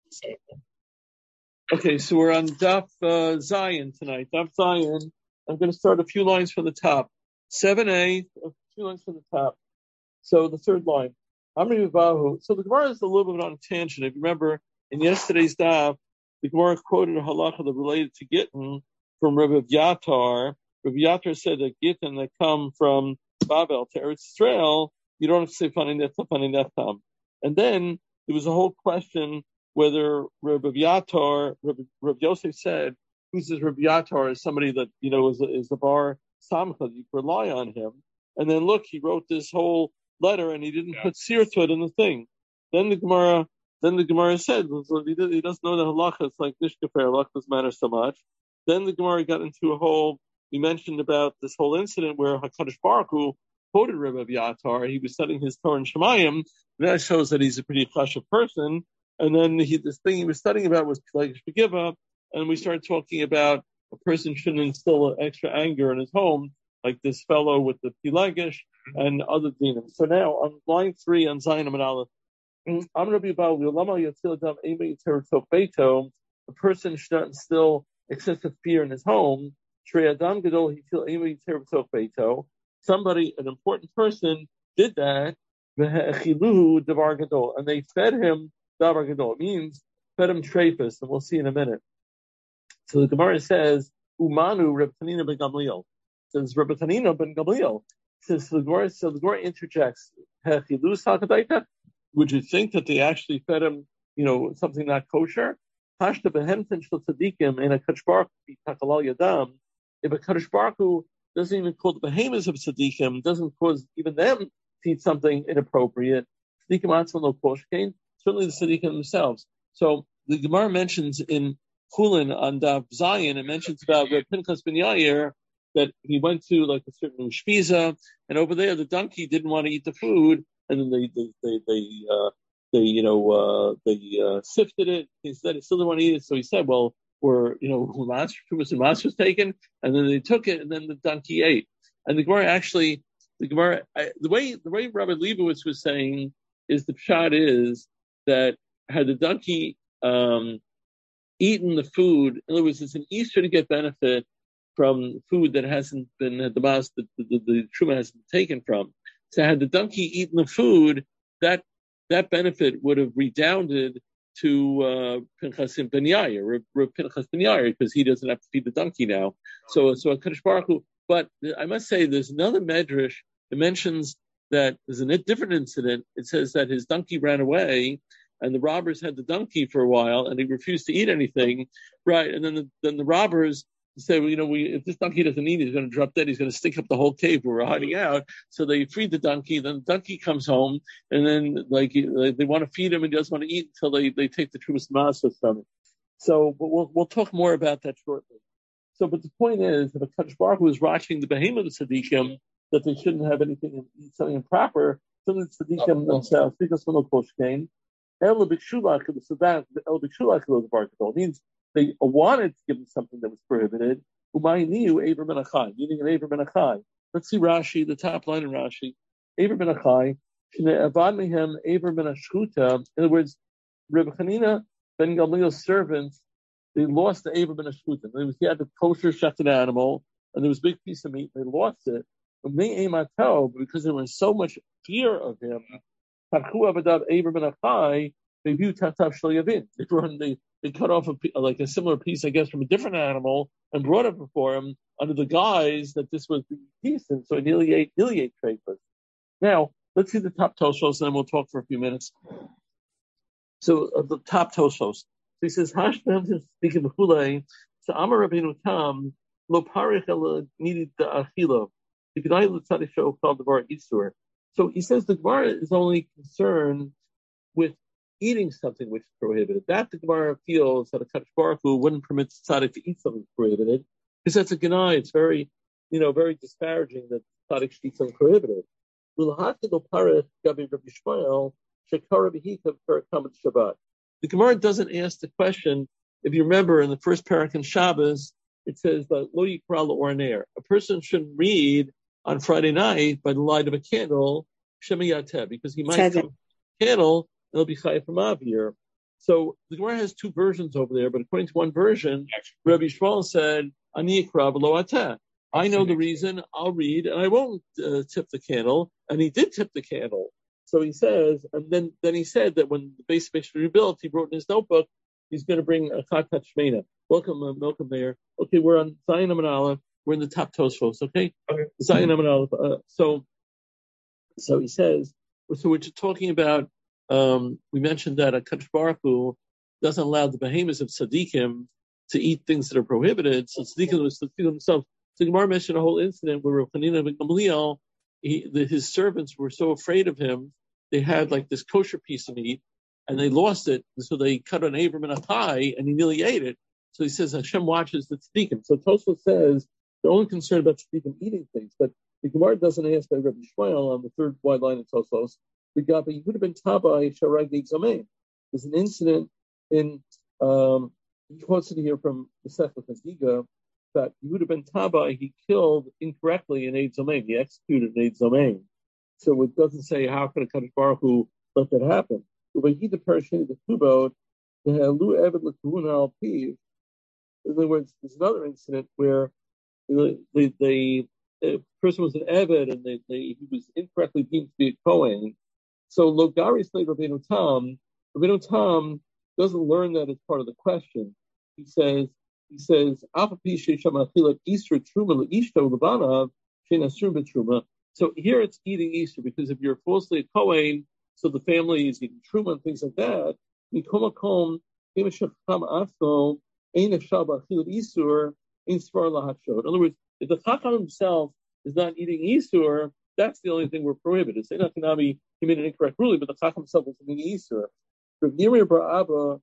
Okay, so we're on Daf Zion tonight. Daf Zion. I'm going to start a few lines from the top. 7a, a few lines from the top. So the third line. Amri Vahu. So the Gemara is a little bit on a tangent. If you remember, in yesterday's Daf, the Gemara quoted a halacha that related to Gittin from Rabbi Yatar. Rabbi Yatar said that Gittin that come from Babel to Eretz Israel, you don't have to say Fani Netam. And then there was a whole question whether Rabbi Yatar, Rabbi Yosef said, who says Rabbi Yatar is somebody that, is the bar samcha, you can rely on him. And then look, he wrote this whole letter and he didn't put seer to it in the thing. Then the Gemara said, he doesn't know the halacha, it's like Nishkafer, halacha doesn't matter so much. Then the Gemara got into we mentioned about this whole incident where HaKadosh Baruch Hu quoted Rabbi Yatar, he was studying his Torah in Shemayim, and that shows that he's a pretty chashuv person. And then this thing he was studying about was Pelagish Begiva, and we started talking about a person shouldn't instill extra anger in his home, like this fellow with the Pelagish and other dinim. So now on line 3 on Zion and Aleph, a person should not instill excessive fear in his home. Somebody, an important person, did that, and they fed him davar gadol. It means fed him treifus, and we'll see in a minute. So the Gemara says, Umanu Reb Tanina ben Gamliel. Says Reb Tanina ben Gamliel. Says the Gemara interjects, would you think that they actually fed him, something not kosher? Hashta behentin shel tzadikim in a Kadosh Baruch Hu takalal yadam. If a Kadosh Baruch Hu doesn't even call the behemoths of tzadikim, doesn't cause even them to eat something inappropriate, tzadikim atzma lo koshkein, certainly the tzadikim themselves. So the Gemara mentions in Chulin on Daf Zion, it mentions about Reb Pinchas ben Yair that he went to like a certain ushpiza, and over there the donkey didn't want to eat the food, and then they sifted it. He said he still didn't want to eat it, so he said, well, Trumas and Mas was taken, and then they took it, and then the donkey ate. And the way Rabbi Leibowitz was saying is the pshat is that had the donkey eaten the food, in other words, it's an Easter to get benefit from food that hasn't been the truma hasn't been taken from. So had the donkey eaten the food, that benefit would have redounded to Pinchas ben Yair, Pinchas ben Yair, because he doesn't have to feed the donkey now. So HaKadosh Baruch Hu. But I must say, there's another medrash that mentions that there's a different incident. It says that his donkey ran away, and the robbers had the donkey for a while, and he refused to eat anything, right? And then the robbers said, if this donkey doesn't eat, he's going to drop dead. He's going to stink up the whole cave where we're hiding out. So they freed the donkey. Then the donkey comes home, and then they want to feed him, and he doesn't want to eat until they take the Trumas Maaseh from it. So, but we'll talk more about that shortly. So, but the point is that HaKadosh Baruch Hu is watching the behemoth of tzaddikim that they shouldn't have anything, eat something improper. Some of the tzaddikim themselves, because of no koshkein, el b'kshulach means they wanted to give him something that was prohibited. Meaning an Aver ben Achai. Let's see Rashi, the top line in Rashi. Aver ben Achai, avad mehem Aver ben Ashchuta. In other words, Reb Chanina ben Gamliel's servants, they lost the Aver ben Ashchuta. In other words, he had the kosher shechted animal, and there was a big piece of meat, and they lost it. But because there was so much fear of him, Aver ben Achai, they view Tatav Shel Yavin. They cut off a similar piece, I guess, from a different animal and brought it before him under the guise that this was decent, so he nearly ate treifas. Now, let's see the top Toshos, and then we'll talk for a few minutes. So, the top Toshos. So he says, Hashbam speaking of Hulei, so Amar Rabbeinu Tam, Lo Parich El needed the Achilo. If you like, let's show called the Bar Isur. So he says the Gemara is only concerned with eating something which is prohibited. That the Gemara feels that a Kadosh Baruch Hu wouldn't permit the tzaddik to eat something prohibited, because that's a genai. It's very, very disparaging that the tzaddik should eat something prohibited. The Gemara doesn't ask the question. If you remember in the first parak in Shabbos, it says that lo yikra l'orner. A person shouldn't read on Friday night by the light of a candle, Shema Yateh, because he might come candle, it'll be chayv from Avir. So the Gemara has two versions over there, but according to one version, Rabbi Shmuel said, "Ani ikra v'lo ateh." I know the reason. I'll read, and I won't tip the candle. And he did tip the candle. So he says, and then he said that when the base was rebuilt, he wrote in his notebook, he's going to bring a Chatat Shmeina. Welcome there. Okay, we're on Zion Amud Aleph. We're in the top Tosfos. Okay, Zion Amud Aleph. So he says. So we're just talking about. We mentioned that Kadosh Baruch Hu doesn't allow the behemoths of tzaddikim to eat things that are prohibited. So tzaddikim themselves. So Gemara mentioned a whole incident where Rav Chanina ben Gamliel, his servants were so afraid of him, they had like this kosher piece of meat, and they lost it. So they cut an Abram and a thigh, and he nearly ate it. So he says Hashem watches the tzaddikim. So Tosfos says they're only concerned about tzaddikim eating things, but the Gemara doesn't ask by Rabbi Shmuel on the third wide line of Tosfos. The Gabba Yehuda ben Tabai Sharagig Zomein. There's an incident in he quotes it here from the Sefer Chagiga that Yehuda ben Tabai, he killed incorrectly an Eid Zomein. He executed an Eid Zomein. So it doesn't say how could a Kadosh Baruch Hu let that happen. But he the parashini the Kubot the Halu Eved L'Kahuna Al Piv. In other words, there's another incident where the person was an Eved and he was incorrectly deemed to be a Kohen. So Logari Slay Rabbeinu Tam doesn't learn that as part of the question. He says, Alpha Pisha Shamachilat Easter Truma Ishto Levanav Shenasrum Betruma. So here it's eating Easter because if you're falsely a Kohen, so the family is eating Truma and things like that. Mikomakom Himashacham Asno Ein Shaba Chilat Easter Ein Svar Lahacho. In other words, if the Chacham himself is not eating Easter, that's the only thing we're prohibited. Say not Kanami, he made an incorrect ruling, but the Chacham himself was eating Easter. Rav Yirmiyah bar Abba,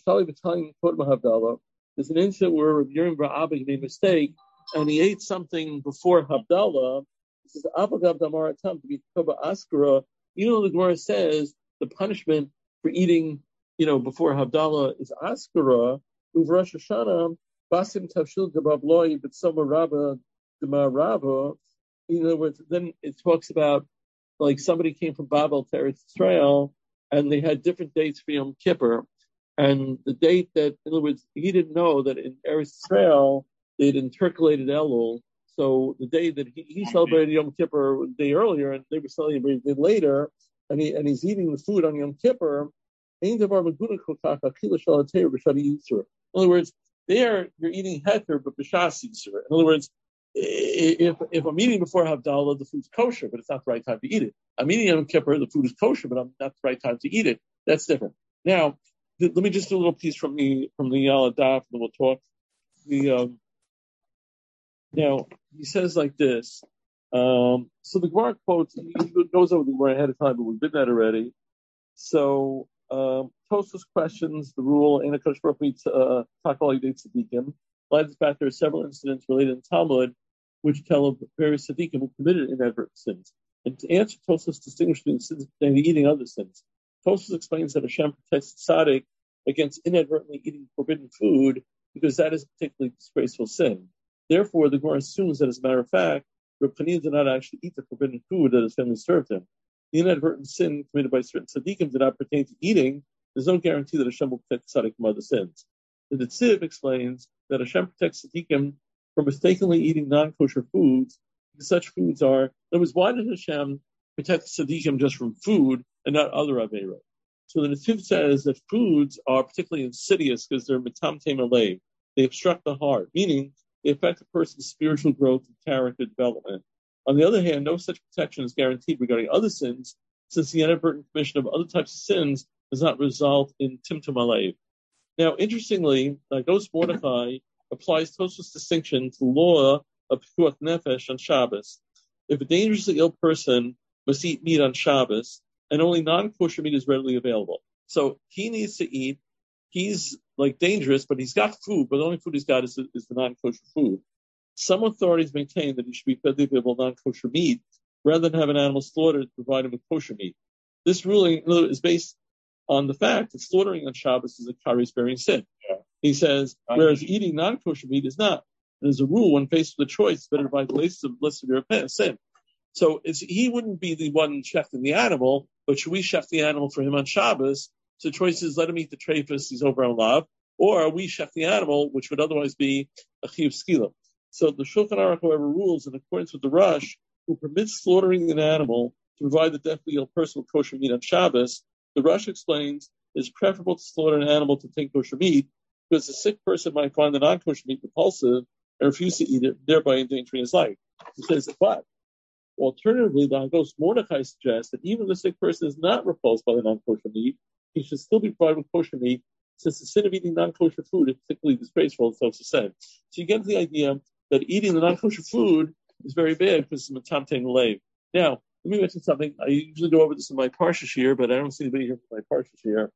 there's an incident where Rav Yirmiyah bar Abba, he made a mistake, and he ate something before Havdalah. He says, Abba Gav Damar Atam to be Toba Askara. You know, the Gemara says the punishment for eating, before Havdalah is Askara. Uv Rosh Hashanah, Basim Tavshil Gababloi, but Soma Rabba Demar Rabba. In other words, then it talks about like somebody came from Babel to Eretz Israel, and they had different dates for Yom Kippur. And the date that, in other words, he didn't know that in Eretz Israel they'd intercalated Elul. So the day that he celebrated Yom Kippur the day earlier, and they were celebrating it later, and he's eating the food on Yom Kippur. In other words, there you're eating heter, but b'shas Yisur. In other words, if I'm eating before Havdalah, the food's kosher, but it's not the right time to eat it. I'm eating Yom Kippur, the food is kosher, but not the right time to eat it. That's different. Now, let me just do a little piece from the Daf, and then we'll talk. Now, he says like this. So the Gemara quotes, he goes over the Gemara ahead of time, but we did that already. So Tosfos questions the rule, and Kadosh Baruch Hu Takal Yidei Tzadikim. Lies back there are several incidents related in Talmud which tell of various tzaddikim who committed inadvertent sins. And to answer Tosfos distinguish between sins and eating other sins. Tosfos explains that Hashem protects the tzaddik against inadvertently eating forbidden food because that is a particularly disgraceful sin. Therefore, the Gemara assumes that, as a matter of fact, Reb Chanina did not actually eat the forbidden food that his family served him. The inadvertent sin committed by certain tzaddikim did not pertain to eating. There's no guarantee that Hashem will protect the tzaddik from other sins. The Netziv explains that Hashem protects tzaddikim from mistakenly eating non-kosher foods, because such foods are. In other words, why does Hashem protect tzaddikim just from food and not other aveirot? So the Netziv says that foods are particularly insidious because they're metamtem alev. They obstruct the heart, meaning they affect a person's spiritual growth and character development. On the other hand, no such protection is guaranteed regarding other sins, since the inadvertent commission of other types of sins does not result in timtum alev. Now, interestingly, Gos Mordechai applies Tosfos' distinction to the law of Pikuach Nefesh on Shabbos. If a dangerously ill person must eat meat on Shabbos, and only non-kosher meat is readily available. So he needs to eat, he's dangerous, but he's got food, but the only food he's got is the non-kosher food. Some authorities maintain that he should be fed the available non-kosher meat rather than have an animal slaughtered to provide him with kosher meat. This ruling is based on the fact that slaughtering on Shabbos is a kares-bearing sin. Yeah. He says, whereas eating non-kosher meat is not. And as a rule, when faced with a choice, it's better to provide the less severe sin. So he wouldn't be the one shechting the animal, but should we shecht the animal for him on Shabbos? So the choice is let him eat the trephus, he's over on lav, or we shech the animal, which would otherwise be a chiyuv skila. So the Shulchan Aruch, however, rules in accordance with the Rush, who permits slaughtering an animal to provide the deathly ill person with kosher meat on Shabbos. The Rush explains it's preferable to slaughter an animal to take kosher meat because the sick person might find the non-kosher meat repulsive and refuse to eat it, thereby endangering his life. He says, but alternatively, the Hagos Mordechai suggests that even if the sick person is not repulsed by the non-kosher meat, he should still be provided with kosher meat, since the sin of eating non-kosher food is particularly disgraceful, as Tosa said. So you get the idea that eating the non-kosher food is very bad because it's metamtein leiv. Now, let me mention something. I usually go over this in my parsha here, but I don't see anybody here for my parsha here.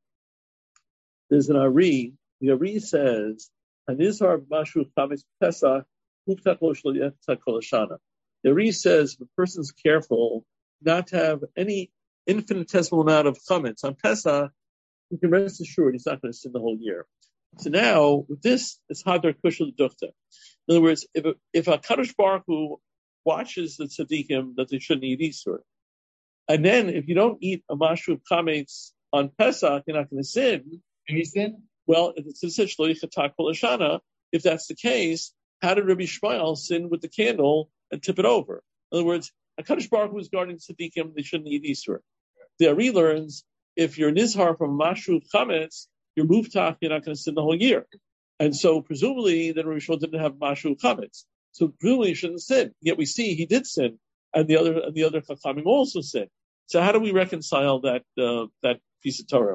There's an Ari. The Ari says, "Hanizhar mashu chametz pesach huftach lo shelo yetzak kol hashana." The Ari says if a person's careful not to have any infinitesimal amount of chametz on Pesach, you can rest assured he's not going to sin the whole year. So now, with this, it's hadar kushel duchta. In other words, if a Kadosh Baruch Hu watches the tzaddikim that they shouldn't eat Easter, and then if you don't eat a mashu of chametz on Pesach, you're not going to sin. Can you sin? Well, if it's such loichatak kol hashana, if that's the case, how did Rabbi Shmuel sin with the candle and tip it over? In other words, a Kadosh Baruch Hu is guarding tzaddikim; they shouldn't eat Easter. The Ari learns if you're nizhar from mashu of chametz, you're muftach, you're not going to sin the whole year. And so presumably then Rabbi Shmuel didn't have mashu chametz. So presumably he shouldn't sin. Yet we see he did sin, and the other chachamim also sin. So how do we reconcile that piece of Torah?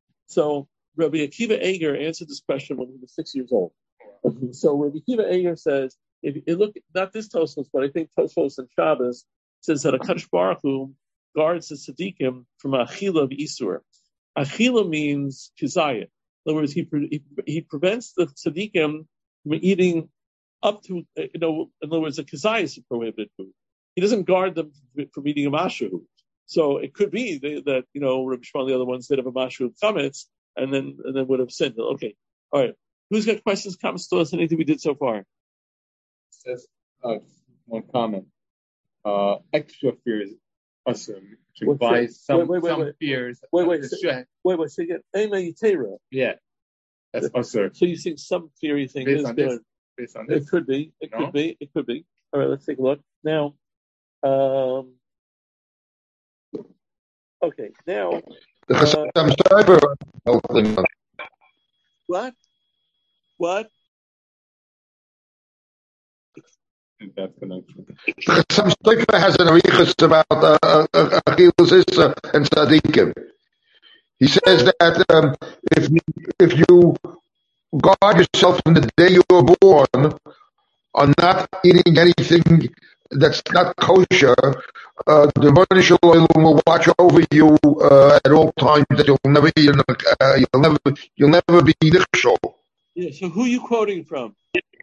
So Rabbi Akiva Eger answered this question when he was 6 years old. So Rabbi Akiva Eger says, if you look, not this Tosfos, but I think Tosfos and Shabbos says that a Kadosh Baruch Hu guards the tzaddikim from achila of Isur. Achila means kizayah. In other words, he prevents the tzaddikim from eating up to, in other words, a kizayah is a prohibited food. He doesn't guard them from eating a mashu. So it could be that Rabbi Shmuel and the other ones did have a mashu of chametz and then would have sinned. Okay, all right. Who's got questions, comments, thoughts, anything we did so far? Says one comment. Extra fears awesome to buy some fears. Wait. Say again. Ema Yitera. Yeah, that's awesome. So you think some fear you think is good? Based on this, it could be. It could be. All right, let's take a look now. Okay, now. What? That's connection. Some Stoifer has an arichas about Achilles and Tzadikim. He says that if you guard yourself from the day you were born on not eating anything that's not kosher, the Rebbeinu Shalom will watch over you at all times. That you'll never be nichshol. Yeah. So who are you quoting from?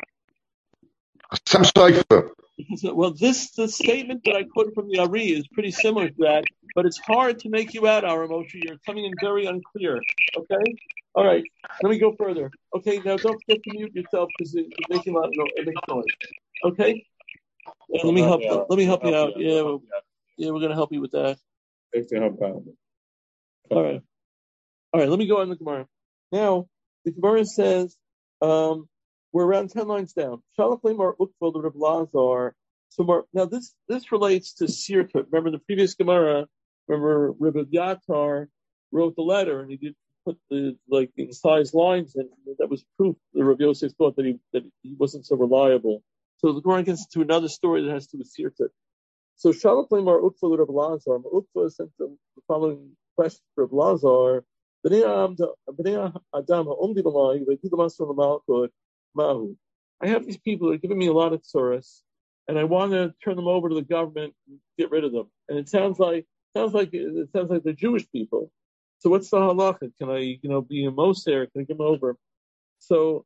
Some Stoifer. Well, the statement that I quoted from the Ari is pretty similar to that, but it's hard to make you out, our Moshe. You're coming in very unclear. Okay? All right. Let me go further. Okay, now don't forget to mute yourself because it's making a lot of noise. Okay? Let me help you out. Yeah, we're going to help you with that. Thanks to help out. All right. Let me go on the Gemara. Now, the Gemara says, we're around 10 lines down. Shalachim or Ukval the Reb Lazar. Now this relates to Sirkut. Remember in the previous Gemara, Rebbe Yatar wrote the letter and he did put the incised lines in. That was proof that Rabbi Yosef thought that he wasn't so reliable. So the Gemara gets to another story that has to do with Sirkut. So Shalachim or Ukval the Reb Lazar. Ukval sent the following question for Reb Lazar. I have these people that are giving me a lot of tsuras, and I want to turn them over to the government and get rid of them. And it sounds like they're Jewish people. So what's the halacha? Can I, be a moser? Can I give them over? So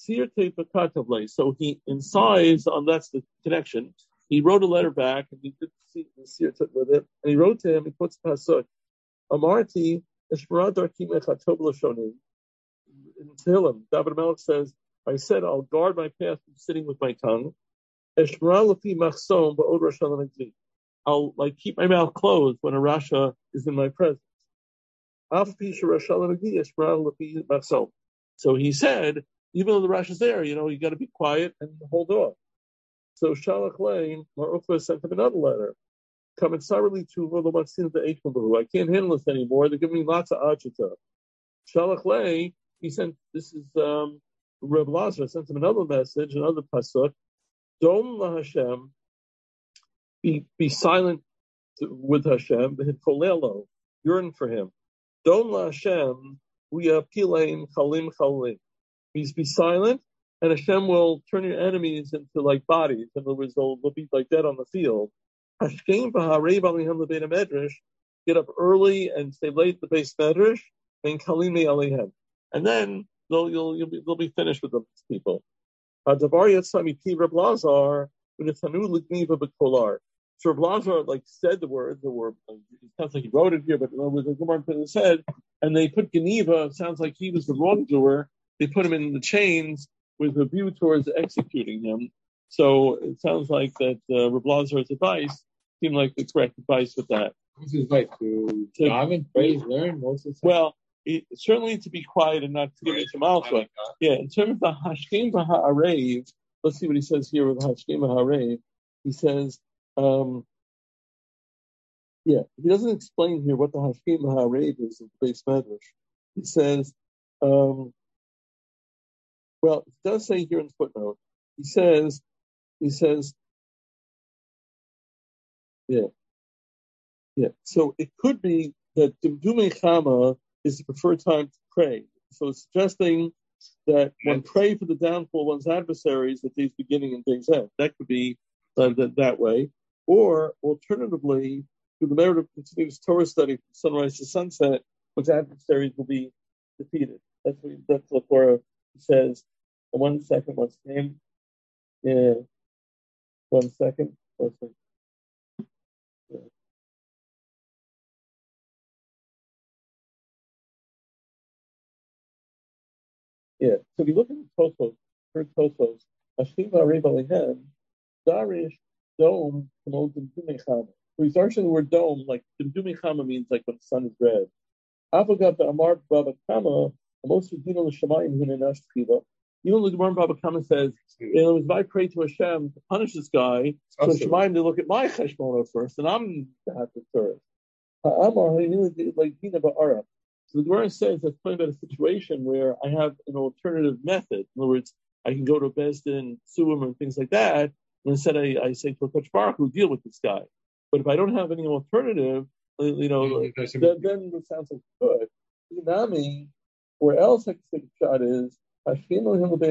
so he incised on that's the connection. He wrote a letter back, and he did the with it. And he wrote to him. He puts pasuk Amarti Eshmarad Darkim Echatov Lashonim. In Tehillim, David Melech says, I said, I'll guard my path from sitting with my tongue. I'll keep my mouth closed when a Rasha is in my presence. So he said, even though the Rash is there, you got to be quiet and hold off. So Shalach Lane, Mar Ukva sent him another letter. Coming sorrowfully to Rolo Maxine the Eichmabu. I can't handle this anymore. They're giving me lots of agita. Shalach Lane, he sent, this is Reb Lazar, sent him another message, another pasuk. Dom la Hashem, be silent with Hashem, kolelo, yearn for him. Dom la Hashem, we apilein chalim chalim. Means be silent, and Hashem will turn your enemies into like bodies. In other words, they'll be like dead on the field. Hashkem v'harei b'alihim lebein medrash. Get up early and stay late at the base medrash, and kalimei alehem. And then they'll be finished with those people. Hadavar yatzami pi Reb Lazar v'netanu l'gniva b'kolar. So Reb Lazar said the word. It sounds like he wrote it here, but the Gemara said, and they put Geniva. It sounds like he was the wrongdoer. They put him in the chains with a view towards executing him. So it sounds like that Reb Lazar's advice seemed like the correct advice with that. What's his advice? To daven, praise, learn, most of the time? Well, certainly to be quiet and not to give it to Malka. Yeah, in terms of the Hashkem v'ha'arev, let's see what he says here with Hashkem v'ha'arev. He says, he doesn't explain here what the Hashkem v'ha'arev is in the base medrash. He says, well, it does say here in the footnote. He says, So it could be that Dumdume Chama is the preferred time to pray. So it's suggesting that one pray for the downfall of one's adversaries at day's beginning and day's end. That could be that way. Or alternatively, through the merit of continuous Torah study from sunrise to sunset, one's adversaries will be defeated. That's what Torah says. 1 second, what's the name? Yeah. 1 second. Yeah. So if you look at the Tosfos, Hashkim v'Arei Balehem, Darish, Dome, Kamod Dimdumei Chama. So he's actually the word dome, like Dimdumei Chama means like when the sun is red. Avagav Amar Baba Kama, most of Dino L'Shamayim Hunenash Tchiva. Even the Gemara Baba Kama says, it was my pray to Hashem to punish this guy, so Shemaim they look at my cheshbona first, and I'm to have to first. So the Gemara says that's talking about a situation where I have an alternative method. In other words, I can go to Bezdin, sue him, and things like that. And instead, I say to a Kodesh Baruch Hu, deal with this guy. But if I don't have any alternative, then it sounds like good. Inami, where else I can take a shot is in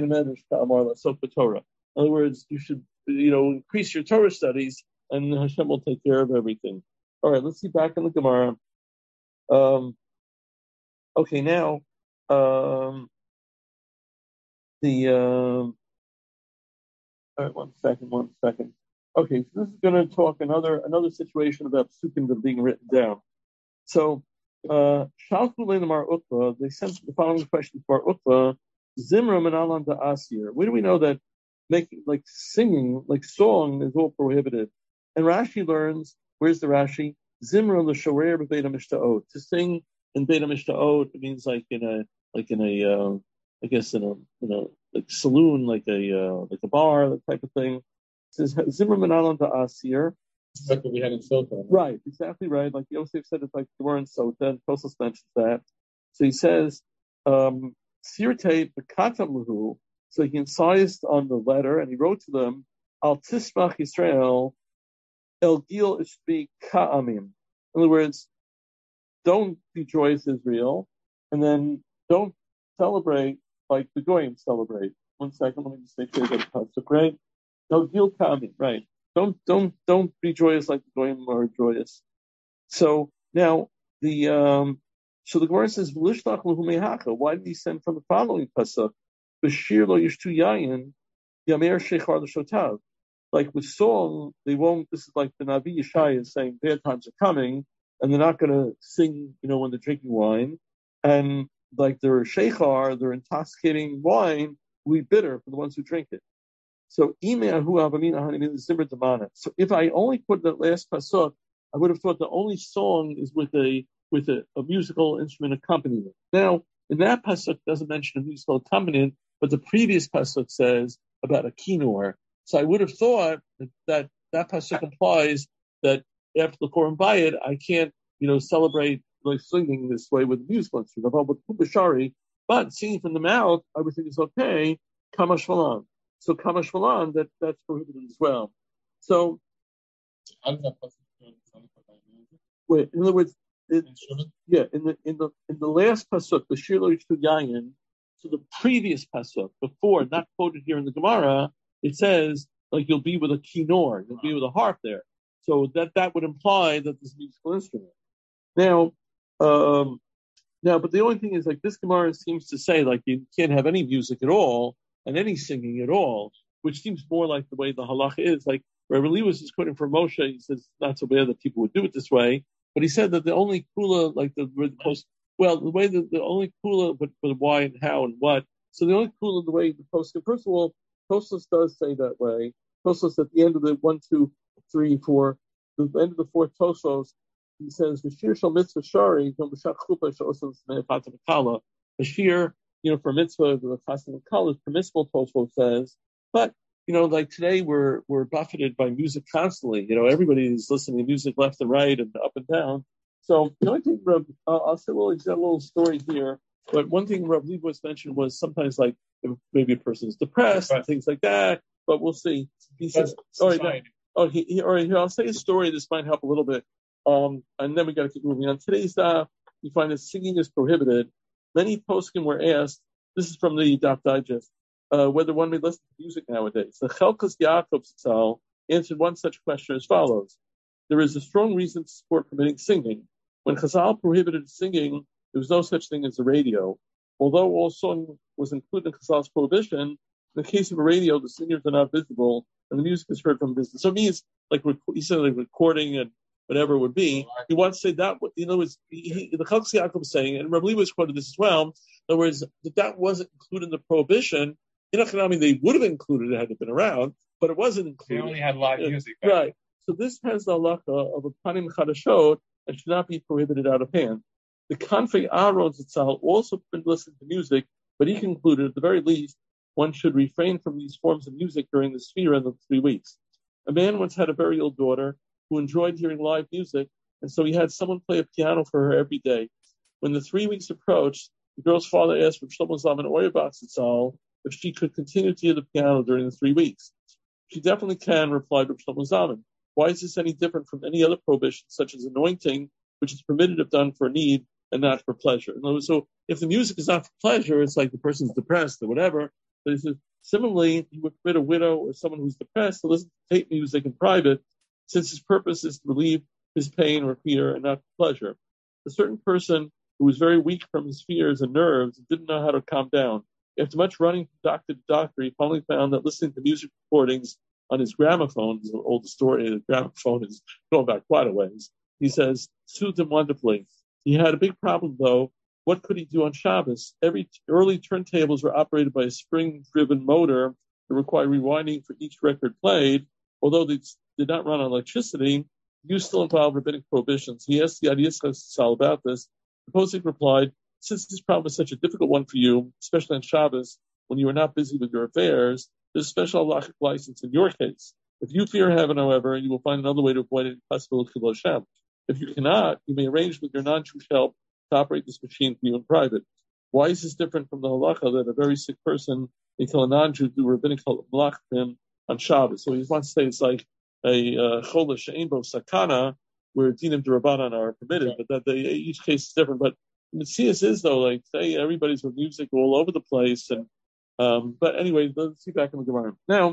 other words, you should increase your Torah studies, and Hashem will take care of everything. All right, let's see back in the Gemara. Okay, now all right, one second. Okay, so this is going to talk another situation about psukim that are being written down. So, Mar Ukva, they sent the following question for Ukva: Zimra Manalan da Asir. Where do we know that making singing, song, is all prohibited? And Rashi learns. Where's the Rashi? Zimra l'shorer b'Beit HaMishtaot. To sing in Beit HaMishtaot, it means like in a saloon, like a bar, that type of thing. It says Zimra Manalan da Asir. Like what we had in Sota. Right, exactly right. Like Yosef said, it's like the word in Sota, and Tosos mentions that. So he says, Sirte b'katam lahu, so he incised on the letter, and he wrote to them, Al tismach Yisrael, el gil ishbi ka'amim. In other words, don't be joyous, Israel, and then don't celebrate like the Goyim celebrate. 1 second, let me just make sure I get the concept right. El gil ka'amim, right. Don't be joyous like the Goyim are joyous. So now the Gemara says, why did he send from the following pasuk? B'shir lo yishtu yayin, yamer shechar l'shotav. Like with song, they won't. This is like the Navi Yeshaya is saying, bad times are coming, and they're not going to sing, when they're drinking wine. And like their shechar, their intoxicating wine, will be bitter for the ones who drink it. So if I only put that last pasuk, I would have thought the only song is with a with a musical instrument accompaniment. Now, in that pasuk doesn't mention a musical accompaniment, but the previous pasuk says about a kinor. So I would have thought that pasuk implies that after the Korban Bayit, I can't, celebrate like singing this way with a musical instrument. But singing from the mouth, I would think it's okay. Kamash Malan. So Kamash Malan, that's prohibited as well. So, wait, in other words, in the last pasuk, the Shir Lo Yishtu Yayin, so the previous pasuk, before, not quoted here in the Gemara, it says like you'll be with a kinor, you'll be with a harp there. So that would imply that this is a musical instrument. Now, but the only thing is like this Gemara seems to say like you can't have any music at all and any singing at all, which seems more like the way the halacha is. Like Rabbi Lewis is quoting from Moshe. He says it's not so bad that people would do it this way, but he said that the only kula, like the way that the only kula, but why and how and what. So the only kula, the way the poskim. First of all, Tosfos does say that way. Tosfos at the end of the 1, 2, 3, 4, the end of the fourth Tosfos, he says Bashir shal mitzvah shari no b'shach chuppah she'osim s'mei chatam kala. Bashir, for mitzvah the chatam kala is permissible. Tosfos says, but like today we're buffeted by music constantly. Everybody is listening to music left and right and up and down. So the only thing I'll say, well, he's got a little story here. But one thing Rav Leibowitz mentioned was sometimes like maybe a person is depressed and things like that. But we'll see. He says, all right, here I'll say a story. This might help a little bit. And then we got to keep moving on. Today's you find that singing is prohibited. Many poskim were asked. This is from the Daf Digest. Whether one may listen to music nowadays. The Chelkas Yaakov Tzal answered one such question as follows: there is a strong reason to support permitting singing. When Chazal prohibited singing, there was no such thing as a radio. Although all song was included in Chazal's prohibition, in the case of a radio, the singers are not visible and the music is heard from a distance. So it means he said like recording and whatever it would be. He wants to say that, in other words, the Chelkas Yaakov is saying, and Rabbi Leibowitz quoted this as well, in other words, that wasn't included in the prohibition. In Achanami, they would have included it had it been around, but it wasn't included. They only had live music. Right. So this has the halacha of a panim chadashot and should not be prohibited out of hand. The Kanfei Aaron Zatzal also listened to music, but he concluded at the very least one should refrain from these forms of music during the sphere of the 3 weeks. A man once had a very old daughter who enjoyed hearing live music, and so he had someone play a piano for her every day. When the 3 weeks approached, the girl's father asked Rav Shlomo Zalman Auerbach Zatzal if she could continue to hear the piano during the 3 weeks. She definitely can, replied Rav Shlomo Zalman. Why is this any different from any other prohibition, such as anointing, which is permitted if done for need and not for pleasure? So if the music is not for pleasure, it's like the person's depressed or whatever. But he says, similarly, he would permit a widow or someone who's depressed to listen to tape music in private, since his purpose is to relieve his pain or fear and not for pleasure. A certain person who was very weak from his fears and nerves and didn't know how to calm down, after much running from doctor to doctor, he finally found that listening to music recordings on his gramophone, is an old story, the gramophone is going back quite a ways, he says, soothed him wonderfully. He had a big problem, though. What could he do on Shabbos? Early turntables were operated by a spring-driven motor that required rewinding for each record played. Although they did not run on electricity, use still involved rabbinic prohibitions. He asked the Adiyas about this. The posik replied, since this problem is such a difficult one for you, especially on Shabbos, when you are not busy with your affairs, there's a special halachic license in your case. If you fear heaven, however, you will find another way to avoid any possibility of Hashem. If you cannot, you may arrange with your non-Jewish help to operate this machine for you in private. Why is this different from the halacha that a very sick person may tell a non-Jew to do rabbinic malachim on Shabbos? So he wants to say it's like a chola she'ein sakana, where dinim d'Rabbanan are permitted, but that each case is different. But Matthias is though, like say everybody's with music all over the place, and but anyway, let's see back in the Gemara.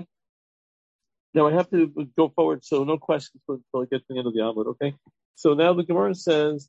Now I have to go forward, so no questions until I get to the end of the omelet, okay? So now the Gemara says,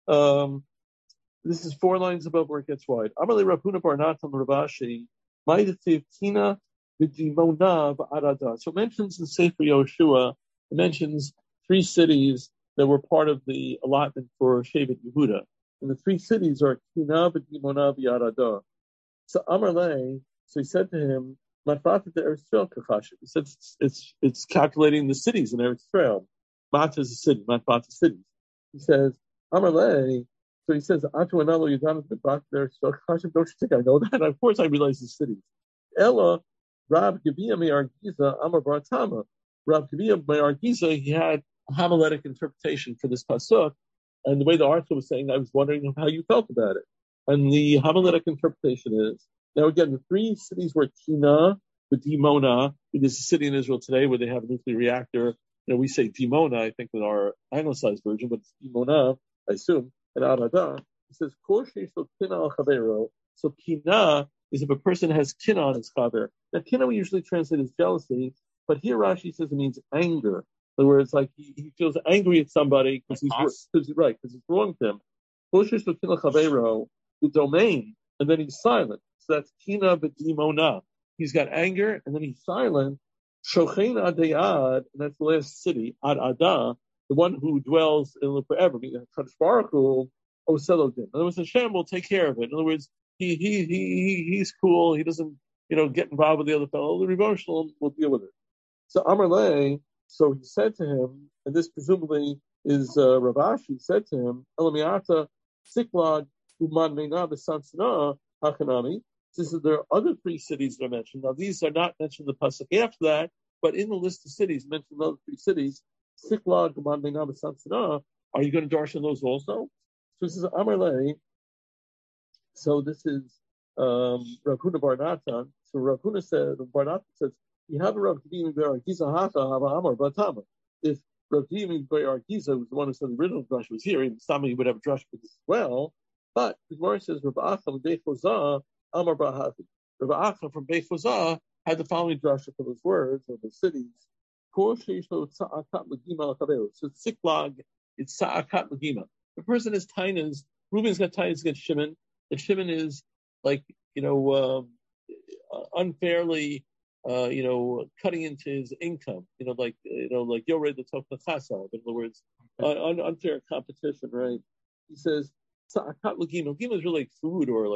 this is 4 lines above where it gets wide. Amalei Rapuna Bar Natan Ravashi, Ma'itativ Tina V'Dimona V'Arada. So it mentions in Sefer Yoshua, it mentions 3 cities that were part of the allotment for Shevet Yehuda. And the 3 cities are Tina V'Dimona V'Arada. So Amalei, so he said to him, Matfata de Eretz Yisrael Kachashim. He said it's calculating the cities in Eretz Yisrael. Mat is a city, Matfata cities. He says, Amalei, So he says, Atu Analo Yudanat B'Bak there. So Hashem, don't you think I know that? And of course I realize the cities. Ella, Rab Gavia Me'ar Giza, Amar Bar Tama. Rab Gavia Me'ar Giza, he had a homiletic interpretation for this pasuk. And the way the author was saying, I was wondering how you felt about it. And the homiletic interpretation is, now again, the three cities were Kina, the Dimona. There's a city in Israel today where they have a nuclear reactor. We say Dimona, I think, in our anglicized version, but it's Dimona, I assume. And Arada, it says, Kina al Chavero. So Kina is if a person has Kina on his Chaver. Now, Kina we usually translate as jealousy, but here Rashi says it means anger. In other words, like he feels angry at somebody because he's wronged him. The domain, and then he's silent. So that's Kina v'Dimona. He's got anger, and then he's silent. Shochein Adayad, and that's the last city, Ad Ada, the one who dwells in forever. Kadosh Baruch Hu, Oselodin. In other words, Hashem will take care of it. In other words, he's cool. He doesn't, get involved with the other fellow. The Rebbe Shalom will deal with it. So Amar Lei, so he said to him, and this presumably is Rav Ashi said to him, Elamiata Siklag Uman Meina B'Sansana Hakanami. There are other three cities that are mentioned. Now these are not mentioned in the pasuk after that, but in the list of cities mentioned other three cities. Siklag Uman Meina B'Sansana. Are you going to darshan those also? So this is Amar Lei. So this is Rav Huna Bar Natan. So Rav Huna said, Bar Natan says, you have a Rav Dimi Bar Giza Hata Hava Amar Batama. If Rav Dimi Bar Giza was the one who said the original drush was here, even Sami would have a drush for this as well. But the Gemara says Rav Acham Beit Chozah Amar Bahavi. Rav Acham from Beit Chozah had the following drasha for those words of the cities. So Siklag, it's Sa'akat Magima. The person is tainas. Reuben's got tainas against Shimon. And Shimon is like, unfairly, cutting into his income, like Yored the Tokna Chasab. In other words, unfair competition, right? He says, Sa'akat Lagima. Lagima is really like food or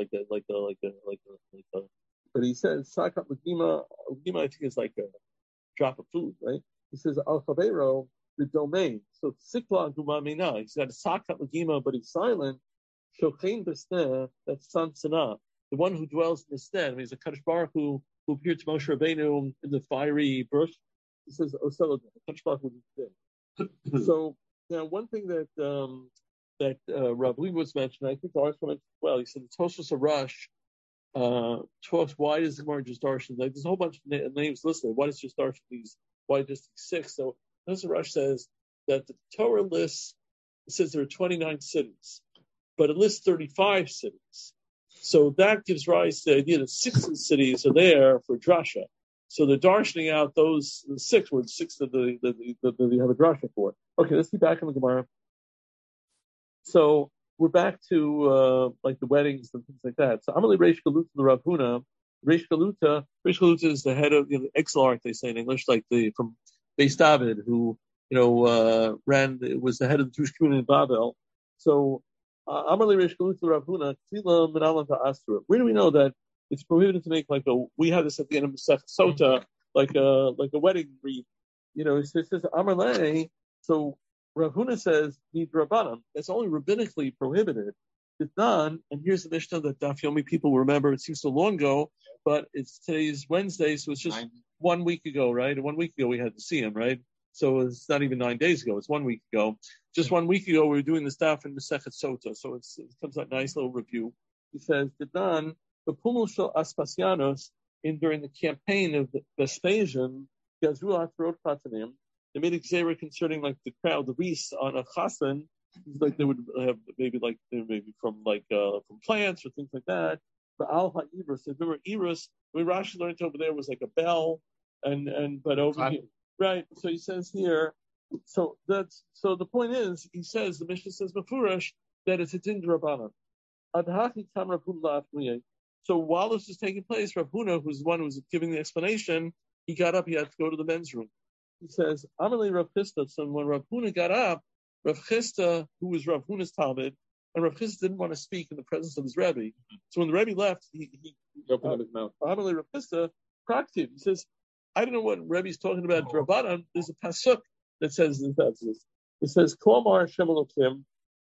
but he says, Sa'akat Lagima, I think is like a drop of food, right? He says, Al Chavero, the domain. So, Sikla Gumamina. He's got a Sa'akat Lagima, but he's silent. Shochein B'Sneh, that's Sansana, the one who dwells in the Sneh. He's a Kadosh Baruch who appeared to Moshe Rabbeinu in the fiery bush. He says, Oselod, Kadosh Baruch Hu is. So now one thing that Rav Lee was mentioned, I think the article mentioned as well. He said the Tosfos Rush talks. Why does the Gemara just darshan? Like there's a whole bunch of names listed. Why does just darshan these? Why just 6? So Tosfos Rush says that the Torah lists. It says there are 29 cities, but it lists 35 cities. So that gives rise to the idea that 6 of the cities are there for drasha. So they're darshaning out those 6 words, 6 that they have a drasha for. Okay, let's be back in the Gemara. So we're back to like the weddings and things like that. So Amalei Reish Galuta the Rav Huna. Reish Galuta is the head of Exlarch, they say in English, like from Beis David, who was the head of the Jewish community in Babel. So Amalei Reish Galuta the Rav Huna Tila Menalam Ta'asura. Where do we know that it's prohibited to make we have this at the end of Masech Sota, like a wedding wreath? It says Amalei. So Rav Huna says, need Rabbanan. It's only rabbinically prohibited. It's done, and here's the Mishnah that Daf Yomi people remember. It seems so long ago, but today's Wednesday, so it's just 1 week ago, right? And 1 week ago we had to see him, right? So it's not even 9 days ago. It's 1 week ago. Just 1 week ago we were doing the stuff in Masechet Sota, so it comes out nice little review. He says, Didan, the Pumul Shel Aspasianos, during the campaign of Vespasian, Gazru Atrot Patanim, they made a gzera concerning like the crowd, the wreaths on a chasen, like they would have maybe from plants or things like that. But al ha'irus, remember irus, Rashi learned over there was like a bell, but over here, right? So he says here, so the point is, he says the Mishnah says befurish that it's a din d'Rabbanan. Adhachi tam Rav Huna. So while this was taking place, Rav Huna, who's the one who was giving the explanation, he got up, he had to go to the men's room. He says, Amalei Rav Chisda. So when Rav Huna got up, Rav Chisda, who was Rav Huna's Talmud, and Rav Chisda didn't want to speak in the presence of his Rebbe. So when the Rebbe left, he opened up his mouth. Amalei Rav Chisda, Praktiv. He says, I don't know what Rebbe's talking about. Rabbanan, there's a pasuk that says this. It says, Klomar Shem Elokim,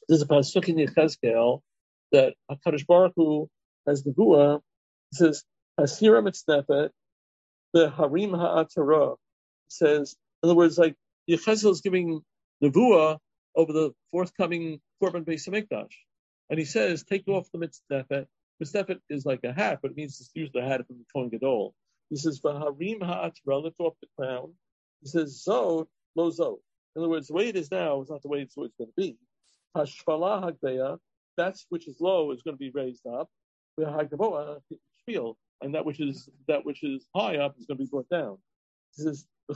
There's a pasuk in Yechezkel that HaKadosh Baruch Hu has nevuah. It says, Hasira mitznefet, the harim ha'atara. It says, in other words, like Yechezkel is giving nevuah over the forthcoming Korban Beis Hamikdash. And he says, take off the mitznefet. Mitznefet is like a hat, but it means to use the hat from the Kohen Gadol. He says, V'harim ha'atara, lift off the crown. He says, Zod, lo Zod. In other words, the way it is now is not the way it's always going to be. Hashfala hagbeya, that which is low is going to be raised up. Hagboa shpil, and that which is high up is going to be brought down. He says, so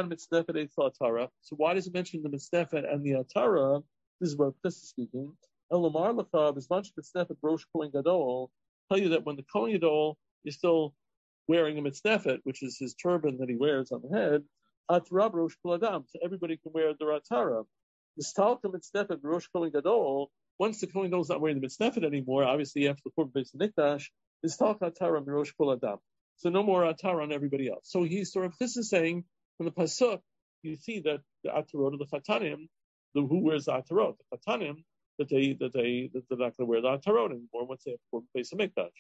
why does it mention the mitznefet and the atara? This is where Chris is speaking. Elomar lachav is much mitznefet rosh kohen gadol. Tell you that when the kohen gadol is still wearing a mitznefet, which is his turban that he wears on the head, atara rosh kol adam, so everybody can wear the atara. The stalka mitznefet rosh kohen gadol. Once the kohen gadol is not wearing the mitznefet anymore, obviously after the Korban Beis Hamikdash, the stalka atara rosh kol adam. So no more atara on everybody else. So he's sort of, this is saying from the pasuk, you see that the atarot of the chatanim, who wears the atarot, the chatanim, that they're not going to wear the atarot anymore once they have Korban Beis Hamikdash.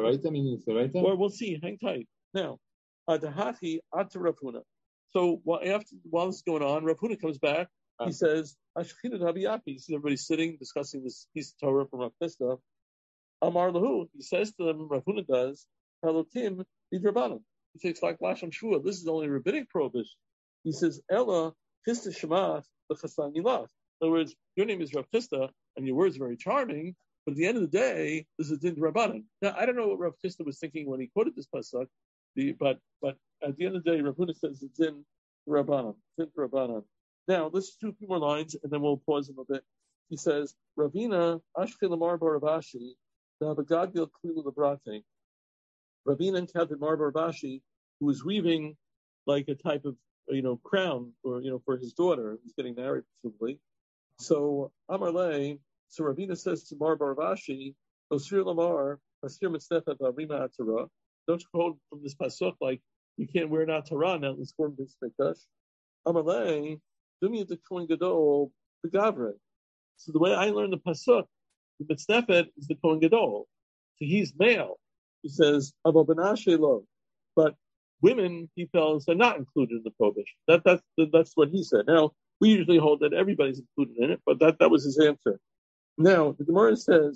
Or we'll see. Hang tight. Now, adahati atarafuna. So while this is going on, Rav Huna comes back. He says, "Ashchina Habiyaki." You see everybody sitting discussing this piece of Torah from Rav Chisda. Amar lahu. He says to them, Rav Huna does, "Halokim idrabanan." He takes like Lashon Shua. This is only rabbinic prohibition. He says, "Ella Chisda Shemath v'Chasan Yilach." In other words, your name is Rav Chisda, and your word's very charming. But at the end of the day, this is din Rabbanan. Now, I don't know what Rav Chisda was thinking when he quoted this pasuk, but at the end of the day, Rav Huna says it's din Rabbanan. Din Rabbanan. Now, let's do a few more lines, and then we'll pause a little bit. He says, Ravina Ashkel Amar Baravashi, the Bagadil Klilu Labrate. Ravina encountered Mar Baravashi, who was weaving like a type of crown for his daughter who's getting married, presumably. So Amarle. So Ravina says to Mar Baravashi, Osir Lamar, Asir Mitznefet Rima Atara. Don't you quote from this pasuk like you can't wear an Atara now in Korban Beis Hamikdash. Amalei, Dumi the Kohen Gadol, the Gavre. So the way I learned the pasuk, the Mitznefet is the Kohen Gadol. So he's male. He says, Abba Benashe lo. But women, he tells, are not included in the prohibition. That's what he said. Now, we usually hold that everybody's included in it, but that was his answer. Now, the Gemara says,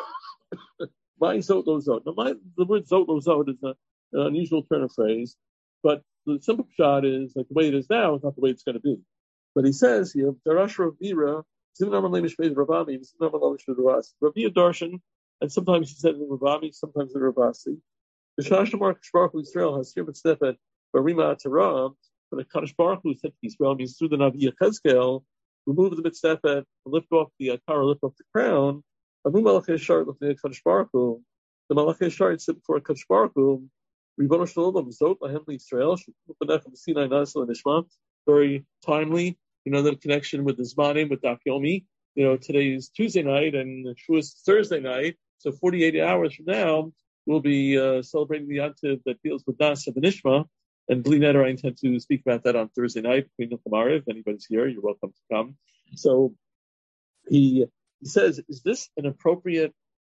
"My zot lo zot." Now, the word zot lo zot is an unusual turn of phrase, but the simple shot is like the way it is now is not the way it's going to be. But he says here, "Darash Ravira, Zimnam Alemish Beis Ravami, Zimnam Alemish Ravasi." Ravia Darshan, and sometimes he said in Ravami, sometimes in Ravasi. The Shashtamar Kashbaruch Israel has here Mitznefet Barima Ataram, but the Kadosh Baruch Hu said to Israel means through the Navi Yechezkel. Remove the mitznefet, lift off the atara, lift off the crown. Amu Malachei Shar look at Kadosh Baruch Hu. The Malachei Shar sit before Kadosh Baruch Hu. Ribono Shalom Zot Lahem Yisrael. Shukufenechem Sinai Nasel Nishma. Very timely. The connection with the Zmanim with Daf Yomi. Today is Tuesday night and Shavuos is Thursday night. So 48 hours from now, we'll be celebrating the Yantiv that deals with Das and Nishma. And Bli Neder, I intend to speak about that on Thursday night between the Chamara. If anybody's here, you're welcome to come. So he says, is this an appropriate,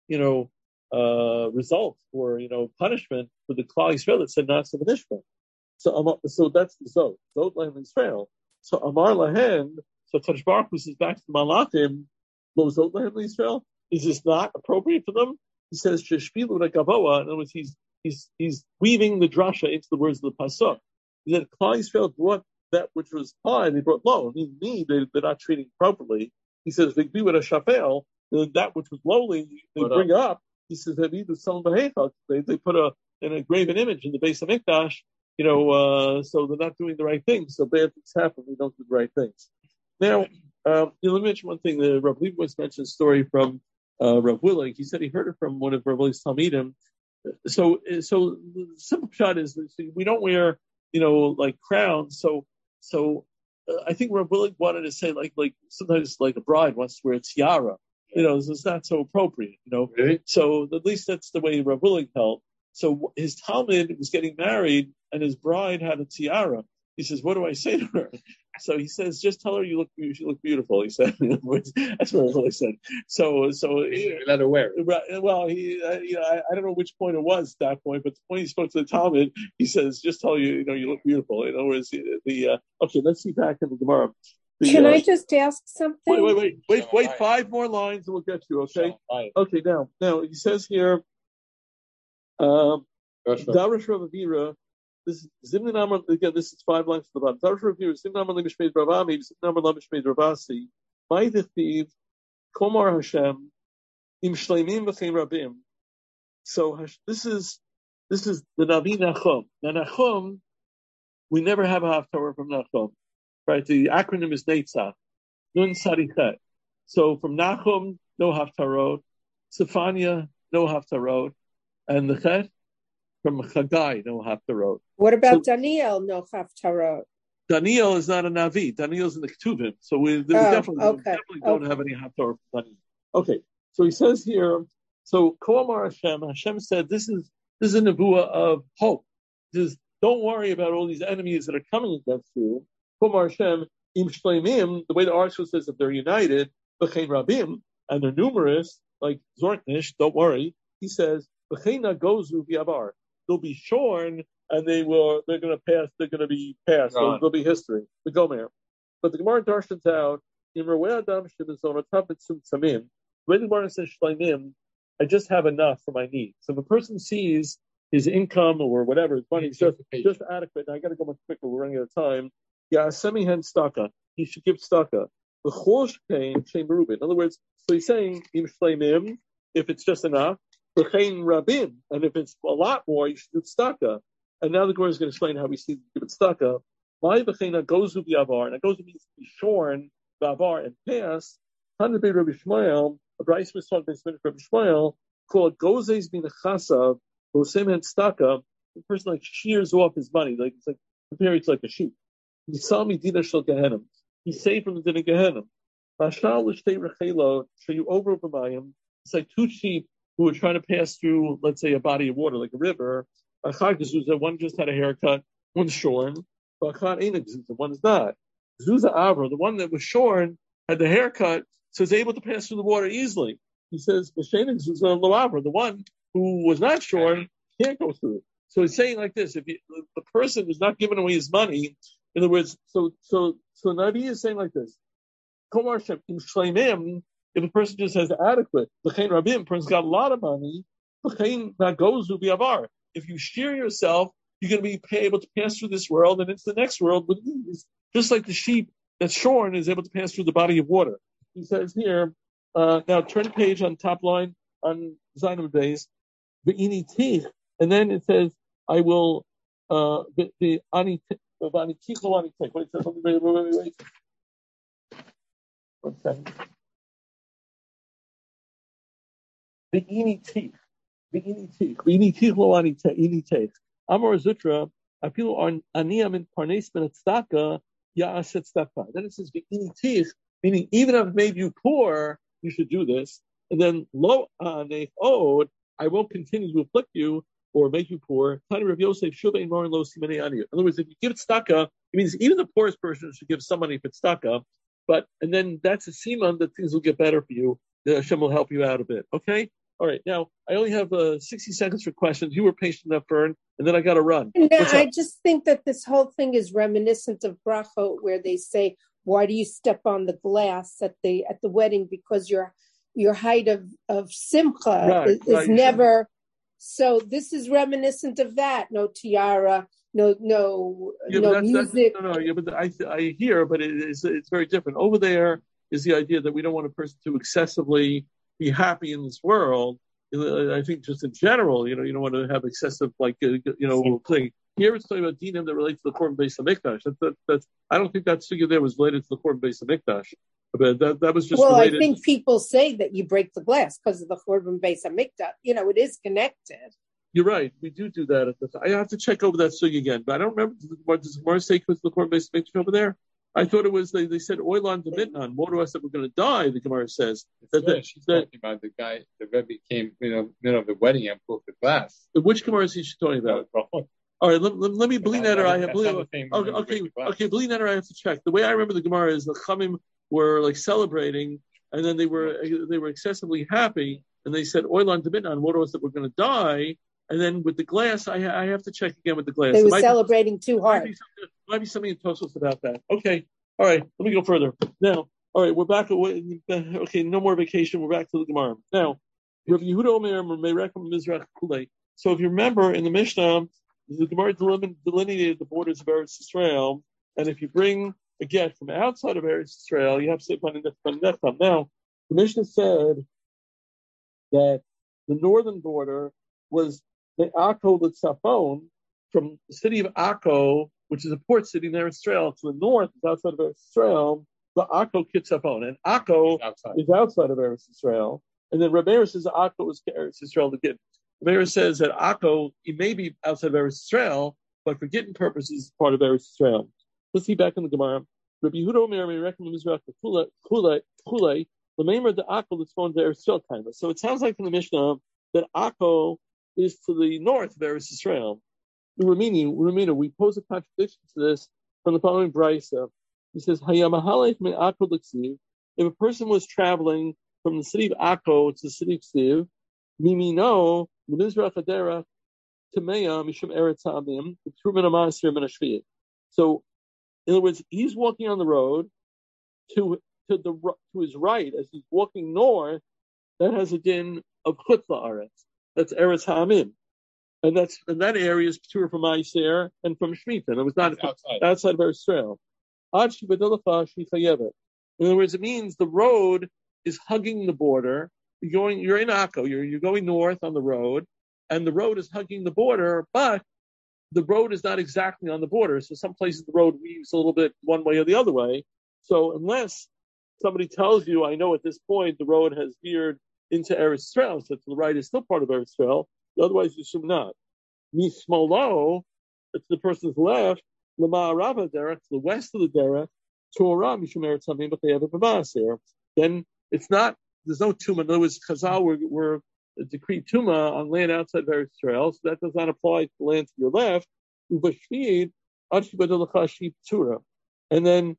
result or punishment for the Klal Yisrael that said not to the Nishma? So that's the Zot Lahem Yisrael. So Amar Lahem. So Kadosh Baruch Hu says back to the Malachim, Lo Zot Lahem Yisrael. Is this not appropriate for them? He says Sheshpilu Gavoa. In other words, he's weaving the drasha into the words of the pasuk. He said Klal Yisrael brought that which was high, they brought low. They're not treating properly. He says they be with a shafel, that which was lowly, they bring up. He says they put an graven image in the Beis Hamikdash, so they're not doing the right things. So bad things happen. They don't do the right things. Now, let me mention one thing. The Rav Leibowitz mentioned a story from Rav Willig. He said he heard it from one of Rav Willig's Talmidim. So the simple shot is we don't wear, like crowns. So I think Rav Willig wanted to say like sometimes like a bride wants to wear a tiara. So it's not so appropriate. Really? So at least that's the way Rav Willig held. So his Talmud was getting married and his bride had a tiara. He says, what do I say to her? So he says, just tell her you look beautiful. He said, that's what I said. So let her wear it. Well, I don't know which point it was at that point, but the point he spoke to the Talmud, he says, just tell you look beautiful. In other words, okay, let's see back in the Gemara. Can I just ask something? Wait, 5 more lines and we'll get you, okay? Okay, now he says here, Darash Rav Avira, this is Zimnan Amar, again, this is 5 lines to the bottom. Darash Rav Avira, Zimnan Amar Lemishmeid Ravami, Zimnan Amar Lemishmeid Ravasi, Ma'idithiv, Komar Hashem, Im Shleimim V'chein Rabim. So this is the Navi Nachum. Now Nachum, we never have a Haftarah from Nachum. Right, the acronym is Netzach, Nun Sarichet. So from Nachum, no Haftarot. Sefania, no Haftarot. And the Chet, from Chagai, no Haftarot. What about Daniel, no Haftarot? Daniel is not a Navi. Daniel's in the Ketuvim. So we definitely don't have any Haftarot from Daniel. Okay, so he says here, so Koamar Hashem said, this is a nevuah of hope. Don't worry about all these enemies that are coming against you. Kumar Hashem, Im Shleimim, the way the Arshu says that they're united, B'chein Rabim, and they're numerous, like Zortnish, don't worry. He says, B'chein Gozu V'Avar. They'll be shorn, and they're going to be passed. There'll be history. The Gomer. But the Gemara darshans out, Im Raweh Adam Shemizon Atav Mitzum Tzamim. The way the Gemara says Shleimim, I just have enough for my needs. So if a person sees his income or whatever, his money is just adequate, and I got to go much quicker, we're running out of time. Yeah, semi-hen staka. He should give staka. The chol shein shein berubin. In other words, so he's saying im shleimim, if it's just enough, v'chein rabim, and if it's a lot more, you should do staka. And now the Gemara is going to explain how we see give it staka. My v'chein gozu b'avar, and gozu means to be shorn b'avar and pass. Hundred by Rabbi Shmuel, a Bryce was taught by Rabbi Shmuel, called gozes bin chasav, v'sem hen staka. The person like shears off his money, like it's like compare it to like a sheep. He saw me dina shel Gehenim. He's saved from the din of Gehenim. Mashal l'shtei rechelo sheyu over b'mayim. It's like 2 sheep who were trying to pass through, let's say, a body of water, like a river. Achad Gezuza, one just had a haircut, one's shorn. Achad ain't a Gezuza, one is not. Gezuza Avra, the one that was shorn, had the haircut, so is able to pass through the water easily. He says, B'shein Gezuza lo Avra, the one who was not shorn can't go through it. So he's saying like this: if the person is not giving away his money, in other words, so Navi is saying like this: Komar Shem Im Shleimim. If a person just has adequate, L'chein Rabim, person's got a lot of money. L'chein Nagozu B'Avar. If you shear yourself, you're going to be able to pass through this world and into the next world with ease, just like the sheep that's shorn is able to pass through the body of water. He says here. Now turn page on top line on Zainam Days, Be'ini Tich, and then it says, I will, the Ani Tich, what it says, wait. 1 second. Be'ini Tich, lo Ani Tich. Amor Zutra, I feel on Aniyam in Parnes Ben Tzedaka, Ya'aset Tzedaka. Then it says, Be'ini Tich, meaning even if I've made you poor, you should do this. And then lo od, I won't continue to afflict you or make you poor. In other words, if you give it tzedakah, it means even the poorest person should give some money for tzedakah. And then that's a siman that things will get better for you. The Hashem will help you out a bit. Okay? All right. Now, I only have 60 seconds for questions. You were patient enough, Fern, and then I got to run. No, I just think that this whole thing is reminiscent of brachot, where they say, why do you step on the glass at the wedding? Because your height of simcha is never. So this is reminiscent of that. No tiara, no music. But I hear, but it's very different. Over there is the idea that we don't want a person to excessively be happy in this world. I think just in general, you don't want to have excessive thing. Here it's talking about dinim that relates to the Korban Beis Hamikdash. That's I don't think that figure there was related to the Korban Beis Hamikdash. But that was just related. I think people say that you break the glass because of the Korban Beis Hamikdash. It is connected. You're right. We do that at the time. I have to check over that sugi again, but I don't remember. Does Gemara say because the Korban Beis Hamikdash over there? I thought it was they said oilan to mitnan. More to us that we're going to die. The Gemara says she's talking about the guy. The Rebbe came, middle of the wedding and broke the glass. Which Gemara is she talking about? All right, let me Bli Neder. I have Bli Neder. I have to check. The way I remember the Gemara is the Chamim were like celebrating, and then they were excessively happy, and they said Oilan Demitnan, what was that we're going to die? And then with the glass, I have to check again with the glass. They were celebrating too hard. Might be something in Tosfos about that. Okay, all right. Let me go further now. All right, we're back. Okay, no more vacation. We're back to the Gemara now. Rav Yehuda Omer Merekem Mizrach Kulei. So if you remember in the Mishnah, the Gemara delineated the borders of Eretz Yisrael, and if you bring a get from outside of Eretz Yisrael, you have to say Paninecham. Now, the Mishnah said that the northern border was the Akko L'Tzafon, from the city of Akko, which is a port city in Eretz Yisrael, to the north, outside of Eretz Yisrael, the Akko Kitzafon, and Akko is outside of Eretz Yisrael. And then Rabbi Meir says Akko is Eretz Yisrael to get. Rabbi Meir says that Akko, it may be outside of Eretz Yisrael, but for getting purposes, part of Eretz Yisrael. Let's see back in the Gemara. Rabbi Yehuda Omer Merekem Mizrach Kulei L'Meimer the Akko L'Tzfon to Eretz Yisrael kind of. So it sounds like from the Mishnah that Akko is to the north of Eretz Yisrael. Ramina, we pose a contradiction to this from the following brisa. He says, if a person was traveling from the city of Akko to the city of Ksiv, Mimino, Mizrach Adera, Tameya, Mishum Eretz Hamim, Truman Amasir Menashviyat. So, in other words, he's walking on the road to his right as he's walking north. That has a din of Chutz La'aretz. That's Eretz Hamim. And that area is pure from Ma'aser and from Shemitah. And it was not outside of Eretz Yisrael. In other words, it means the road is hugging the border. You're in Akko. You're going north on the road, and the road is hugging the border, but the road is not exactly on the border. So some places the road weaves a little bit one way or the other way. So unless somebody tells you, I know at this point the road has veered into Eretz Yisrael, so to the right is still part of Eretz Yisrael. Otherwise, you assume not. Mismolo, it's the person's left. L'ma'arava derech, to the west of the derech. Torah mishum eretz hamim b'chayav b'ma'aser. Then it's not. There's no tumah. In other words, Chazal were decreed tumah on land outside of Eretz Yisrael, so that does not apply to the land to your left. Ubashvid achi badalacha sheep tura, and then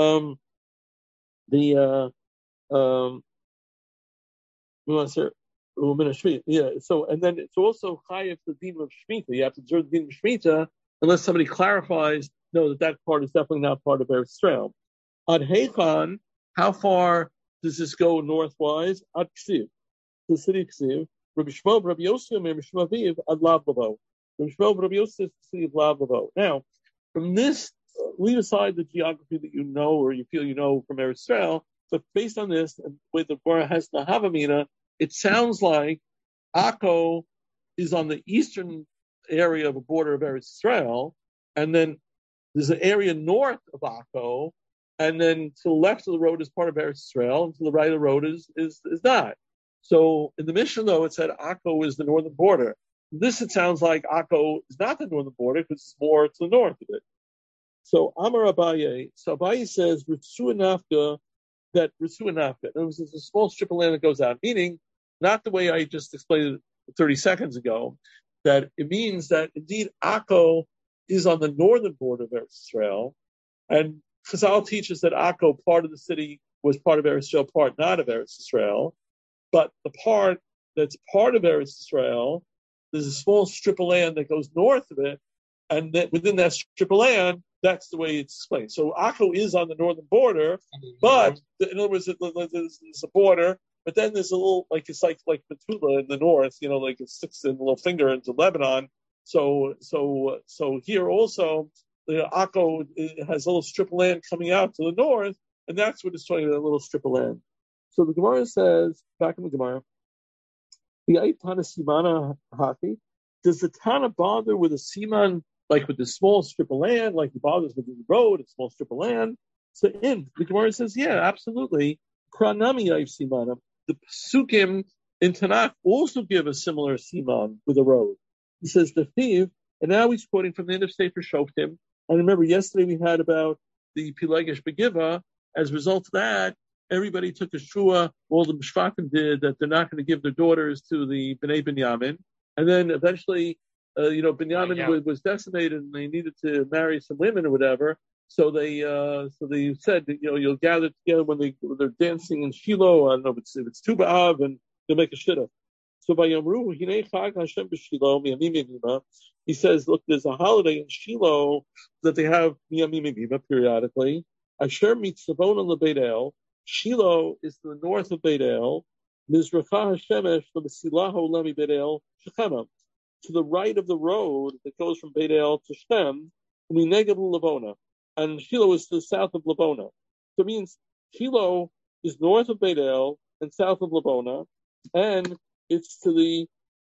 yeah. So and then it's also chayav the din of Shemitah. You have to observe the din of Shemitah unless somebody clarifies. No, that part is definitely not part of Eretz Yisrael. Ad Heichan, how far does this go northwise? Ad Ksiv, the city of Ksiv. Rabbi Shmuel, Rabbi Yosef, and Rabbi Shmuel Aviv, Ad Lav Lavo. Rabbi Shmuel, Rabbi Yosef, the city of Lav Lavo. Now, from this, leave aside the geography that you know or you feel you know from Eretz Yisrael, but based on this, and with the Gemara has the Havamina, it sounds like Akko is on the eastern area of a border of Eretz Yisrael, and then there's an area north of Akko, and then to the left of the road is part of Eretz Yisrael, and to the right of the road is not. So in the Mishnah, though, it said Akko is the northern border. This, it sounds like Akko is not the northern border because it's more to the north of it. So Amar Abaye, Abaye says Ritsu Nafka, that Ritsu Nafka. In other words, there's a small strip of land that goes out, meaning not the way I just explained it 30 seconds ago, that it means that indeed Akko is on the northern border of Eretz Yisrael, and Chazal teaches that Akko, part of the city, was part of Eretz Yisrael, part not of Eretz Yisrael. But the part that's part of Eretz Yisrael, there's a small strip of land that goes north of it, and that within that strip of land, that's the way it's explained. So Akko is on the northern border, but in other words, there's a border, but then there's a little, like it's like Betula in the north, like it sticks in a little finger into Lebanon. So here also, Akko has a little strip of land coming out to the north, and that's what it's talking about, a little strip of land. So the Gemara says, back in the Gemara, the Tana Simana Haki, does the Tana bother with a Siman, like with the small strip of land, like he bothers with the road, a small strip of land? So the Gemara says, yeah, absolutely. Kranami Yaif Simana. The Psukim in Tanakh also give a similar Siman with a road. He says the thief, and now he's quoting from the end of Sefer Shoftim. And remember, yesterday we had about the Pilegesh Begiva. As a result of that, everybody took a shua, all the Mishpatim did, that they're not going to give their daughters to the Bnei Binyamin. And then eventually Binyamin was decimated and they needed to marry some women or whatever. So they said, you'll gather together when they're dancing in Shiloh. I don't know if it's Tu B'Av, and they'll make a shidduch. So by Yamru, Hinei Chag Hashem b'Shiloh miyamim yamima. He says, look, there's a holiday in Shiloh that they have miyamim yamima periodically. Asher mitzavon leBeit El. Shiloh is to the north of Beit El. Mizracha Hashemesh leMesilaho lemi Beit El Shechem. To the right of the road that goes from Beit El to Shem, Mineged Labona. And Shiloh is to the south of Labona. So it means Shiloh is north of Beit El and south of Labona, and it's to the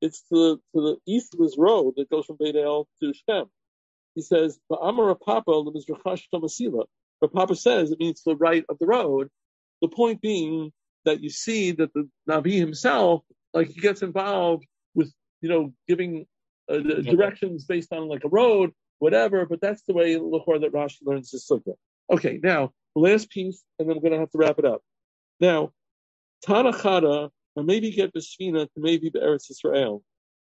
east of this road that goes from Beit El to Shem. He says, "Ba'amar Papa leMizracha Masila." But Papa says it means to the right of the road. The point being that you see that the Navi himself, like he gets involved with, giving directions based on like a road, whatever, but that's the way L'chor that Rashi learns his sukkah. Okay, now, the last piece, and then I'm going to have to wrap it up. Now, Tanachada, or maybe get B'Shvina to maybe Eretz Yisrael.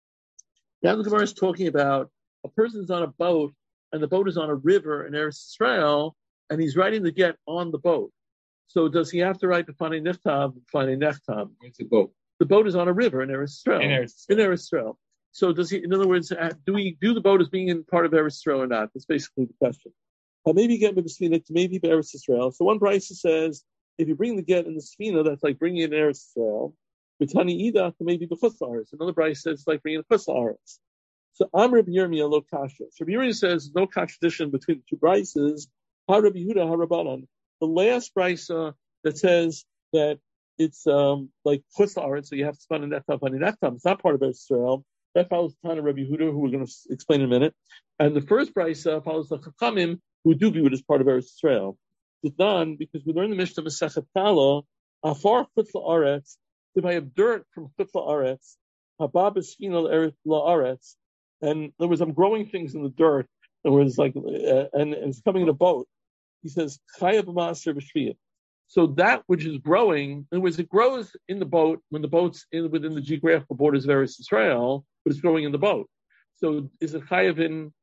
Now the Gemara is talking about a person's on a boat, and the boat is on a river in Eretz Yisrael, and he's writing the get on the boat. So does he have to write the Fanei Nechtav, Fanei Nechtam? It's a boat. The boat is on a river in Eretz Yisrael. In Eretz Yisrael. So does he? In other words, do we do the boat as being in part of Eretz Yisrael or not? That's basically the question. Maybe get the Sfina to maybe Eretz Yisrael. So one Brisa says if you bring the get in the Sfina, that's like bringing it in Eretz Yisrael. B'tani Ida maybe b'chutz la'aretz. Another Brisa says it's like bringing chutz la'aretz. So Amr B'Yirmiyah lo kasha. So B'Yirmiyah says no contradiction between the two Brisas. Ha Rabbi Yehuda ha Rabbanan. The last Brisa that says that it's like chutz la'aretz, so you have to spend an nechtam. It's not part of Eretz Yisrael. That follows the Tana Rabbi Yehuda, who we're going to explain in a minute. And the first Brisa follows the Chachamim, who do view it as part of Eretz Yisrael. It's done because we learn the Mishnah Masechet Tala, Afar Chutz La'aretz, if I have dirt from Chutz La'aretz, Haba B'Shvina Eretz La'aretz, and in other words, I'm growing things in the dirt, in other words, like, and it's coming in a boat. He says, Chaya B'Maser B'Shviyah. So that which is growing, in other words, it grows in the boat when the boat's within the geographical borders of Eretz Yisrael, but it's growing in the boat. So is it chayav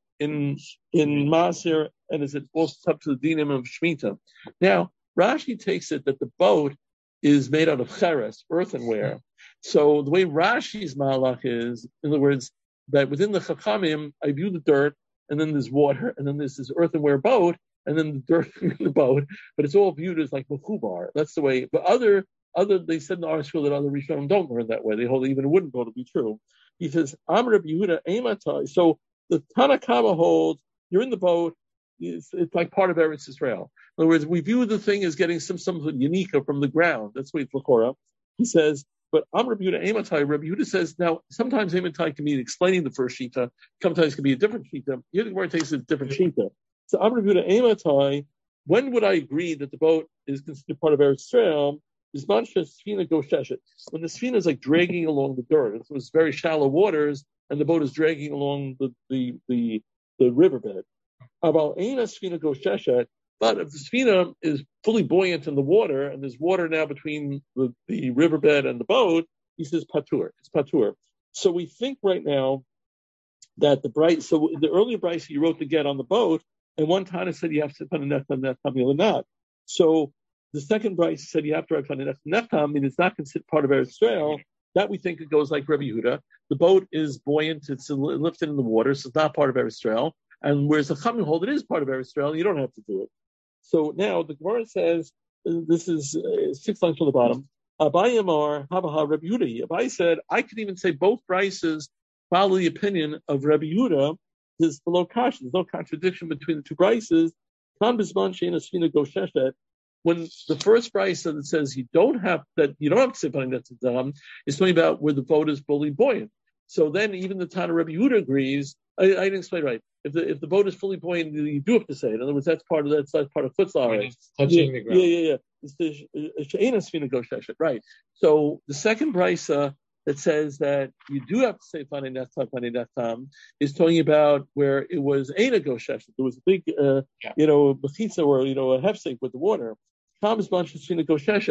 in Maser, and is it also up to the dinim of Shemitah? Now, Rashi takes it that the boat is made out of cheres, earthenware. So the way Rashi's malach is, in other words, that within the Chachamim, I view the dirt, and then there's water, and then there's this earthenware boat, and then the dirt in the boat, but it's all viewed as like mechubar. That's the way. But other they said in the article that other Rishonim don't learn that way. They hold even it wouldn't go to be true. He says, Amr Rabbi Yehuda Eimatai. So the Tanakama holds you're in the boat. It's like part of Eretz Yisrael. In other words, we view the thing as getting some unika from the ground. That's what it's L'chora. He says, but Amr Rabbi Yehuda Eimatai. Rabbi Yehuda says now sometimes Eimatai can mean explaining the first shita. Sometimes it can be a different shita. Here the word takes a different shita. So Amr Rabbi Yehuda Eimatai. When would I agree that the boat is considered part of Eretz Yisrael? When the Sfina is like dragging along the dirt, it was very shallow waters, and the boat is dragging along the riverbed. But if the Sfina is fully buoyant in the water, and there's water now between the riverbed and the boat, he says patur. It's patur. So we think right now that the earlier Bryce you wrote the get on the boat, and one time it said you have to put a net on that, or not. So the second Bryce said you have to write on a nechtam, and it's not considered part of Eretz Yisrael. That we think it goes like Rabbi Yehuda. The boat is buoyant; it's lifted in the water, so it's not part of Eretz Yisrael. And whereas the Chachamim hold it is part of Eretz Yisrael, you don't have to do it. So now the Gemara says this is 6 lines from the bottom. Abai Amar Habaha Rabbi Yehuda. Abai said I could even say both Bryces follow the opinion of Rabbi Yehuda. There's below kasha. There's no contradiction between the two Bryces. Kan bisman sheina shvina gosheshet. When the first Bryce that says you don't have to say something that's done, is talking about where the boat is fully buoyant. So then even the Tana Rabbi Yehuda agrees. I didn't explain right. If the boat is fully buoyant, you do have to say it. In other words, that's part of chutz la'aretz. Touching the ground. Yeah. It's the she'ena sfina gosheshet. Right. So the second Bryce that says that you do have to say Fanei Nechtam is talking about where it was Eina Gosheshet. There was a big, Bechitza or, a hefsek with the water. Whereas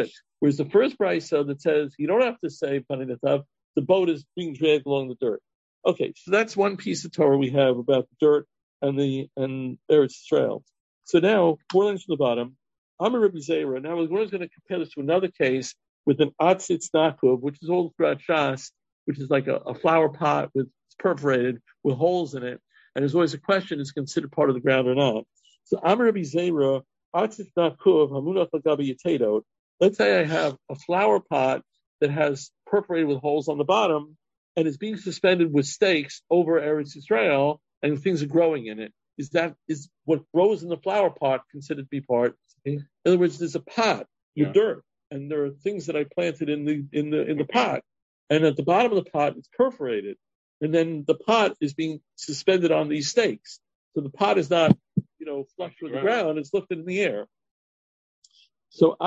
the first Bryce that says you don't have to say Fanei Nechtam, the boat is being dragged along the dirt. Okay, so that's one piece of Torah we have about the dirt and Eretz Israel. So now, 4 lines from the bottom. Amar Rabbi Zera. Now we're going to compare this to another case with an atzitz nakub, which is all throughout Shas, which is like a flower pot with perforated with holes in it. And there's always a question: is it considered part of the ground or not? So Amar Rabbi Zera, atzitz nakub hamunach l'gabi yitedot. Let's say I have a flower pot that has perforated with holes on the bottom, and it's being suspended with stakes over Eretz Israel, and things are growing in it. Is what grows in the flower pot considered to be part? In other words, there's a pot with dirt, and there are things that I planted in the pot, and at the bottom of the pot it's perforated, and then the pot is being suspended on these stakes. So the pot is not, flush with the ground; it's lifted in the air. So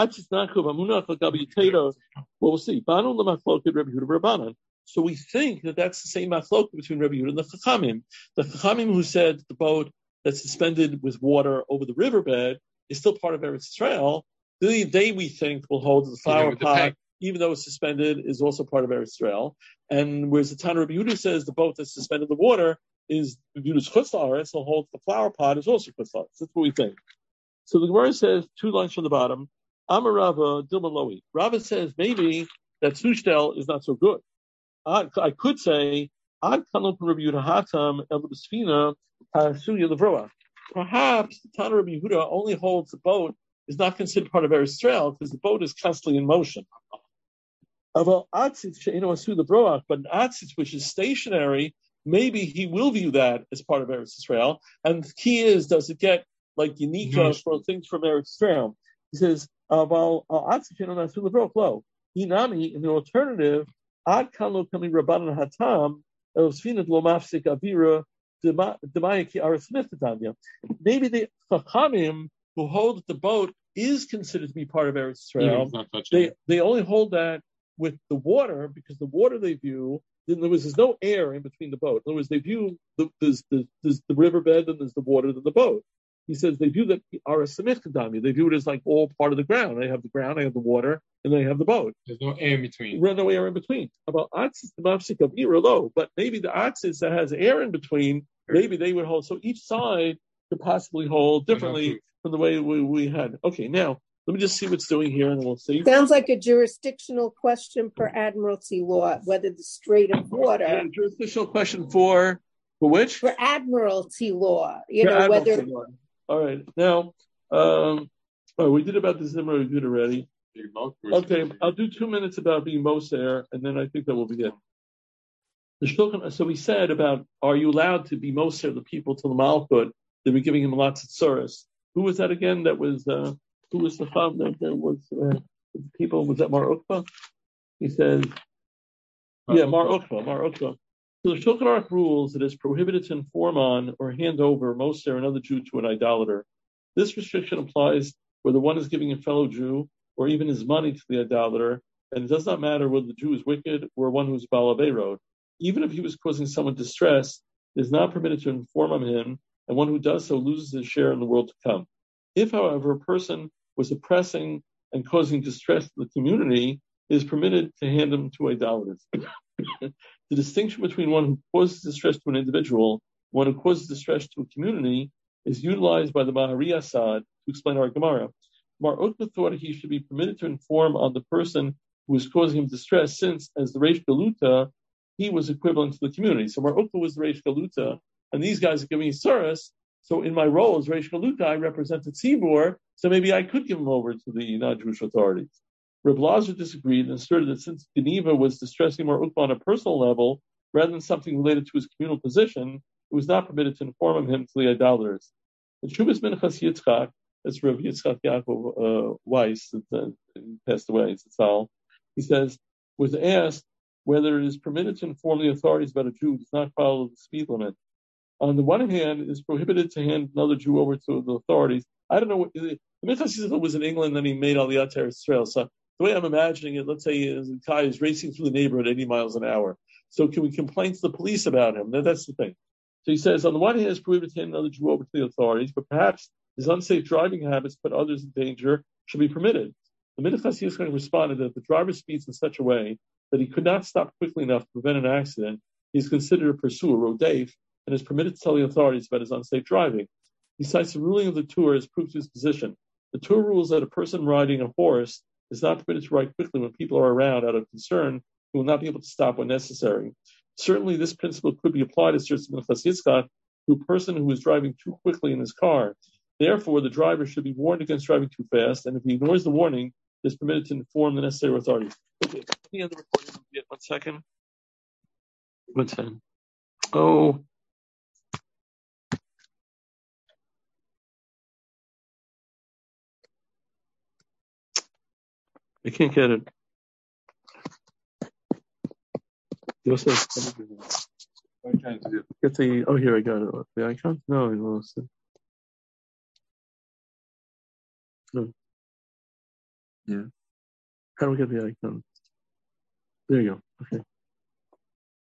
we'll see. So we think that that's the same machloka between Rabbi Yehuda and the Chachamim. The Chachamim who said the boat that's suspended with water over the riverbed is still part of Eretz Israel. They we think will hold the flower pot, even though it's suspended, is also part of Eretz Israel. And whereas the Tana Rabbi Yehuda says the boat that's suspended in the water is Yehuda's chutz la'aretz, so holds the flower pot is also chutz la'aretz. That's what we think. So the Gemara says 2 lines from the bottom. Amar Rava Dilma Loi. Rava says maybe that sushtel is not so good. I could say, perhaps the Tana Rabbi Yehuda only holds the boat is not considered part of Eretz Israel because the boat is constantly in motion. But an atzitz which is stationary, maybe he will view that as part of Eretz Israel. And the key is, does it get like Yanika for things from Eretz Israel? He says, Inami, in the alternative, maybe the Chachamim who hold that the boat is considered to be part of Eretz Israel, they only hold that with the water, because the water they view, there's no air in between the boat. In other words, they view there's the riverbed and there's the water than the boat. He says they view that they view it as like all part of the ground. They have the ground, they have the water, and they have the boat. There's no air in between. There's no air in between. About atzis the mafsik of low, but maybe the atzis that has air in between, maybe they would hold. So each side could possibly hold differently from the way we had. Okay, now let me just see what's doing here, and then we'll see. Sounds like a jurisdictional question for admiralty law, whether the Strait of Water. Yeah, jurisdictional question for which? For admiralty law, whether. Law. All right, now, we did about the Zimra, we did already. Okay, I'll do 2 minutes about being Moser, and then I think that will be it. So we said about, are you allowed to be Moser the people to the Malchut? They were giving him lots of tzuras. Who was that again? That was, who was the founder? That was, the people, was that Mar Ukva? He says, Mar Ukva. So the Shulchan Aruch rules it is prohibited to inform on or hand over Moser, another Jew, to an idolater. This restriction applies whether one is giving a fellow Jew or even his money to the idolater, and it does not matter whether the Jew is wicked or one who is Baal Aveirod. Even if he was causing someone distress, it is not permitted to inform on him, and one who does so loses his share in the world to come. If, however, a person was oppressing and causing distress to the community, it is permitted to hand him to idolaters. The distinction between one who causes distress to an individual and one who causes distress to a community is utilized by the Mahari Assad to explain our Gemara. Mar Ukva thought he should be permitted to inform on the person who is causing him distress, since, as the Reish Galuta, he was equivalent to the community. So Mar Ukva was the Reish Galuta, and these guys are giving me tzuras. So in my role as Reish Galuta, I represented Tzibur, so maybe I could give him over to the non-Jewish authorities. Reb Lazar disagreed and asserted that since Geneva was distressing Mar Ukva on a personal level, rather than something related to his communal position, it was not permitted to inform him to the idolaters. In Shuvas Minchas Yitzchak, that's Rav Yitzchak Yaakov Weiss, passed away, he says, was asked whether it is permitted to inform the authorities about a Jew who does not follow the speed limit. On the one hand, it is prohibited to hand another Jew over to the authorities. I don't know what the Minchas Yitzchak was in England, then he made Aliyat to Israel. So the way I'm imagining it, let's say the guy is racing through the neighborhood at 80 miles an hour. So can we complain to the police about him? That's the thing. So he says, on the one hand, it's prohibited to hand another Jew over to the authorities, but perhaps his unsafe driving habits put others in danger should be permitted. The Minchas Yitzchak responded that if the driver speeds in such a way that he could not stop quickly enough to prevent an accident, he is considered a pursuer, rodef, and is permitted to tell the authorities about his unsafe driving. He cites the ruling of the Tur as proof to his position. The Tur rules that a person riding a horse is not permitted to ride quickly when people are around out of concern. He will not be able to stop when necessary. Certainly, this principle could be applied as Sir Minchas Yitzchak to a person who is driving too quickly in his car. Therefore, the driver should be warned against driving too fast, and if he ignores the warning, he is permitted to inform the necessary authorities. Okay, let me end the recording. 1 second. 1 second. Oh. I can't get it. Yosef, what are you trying to do? Get the, oh, here, I got it. The icon? No, I lost it. No. Yeah. How do we get the icon? There you go. Okay.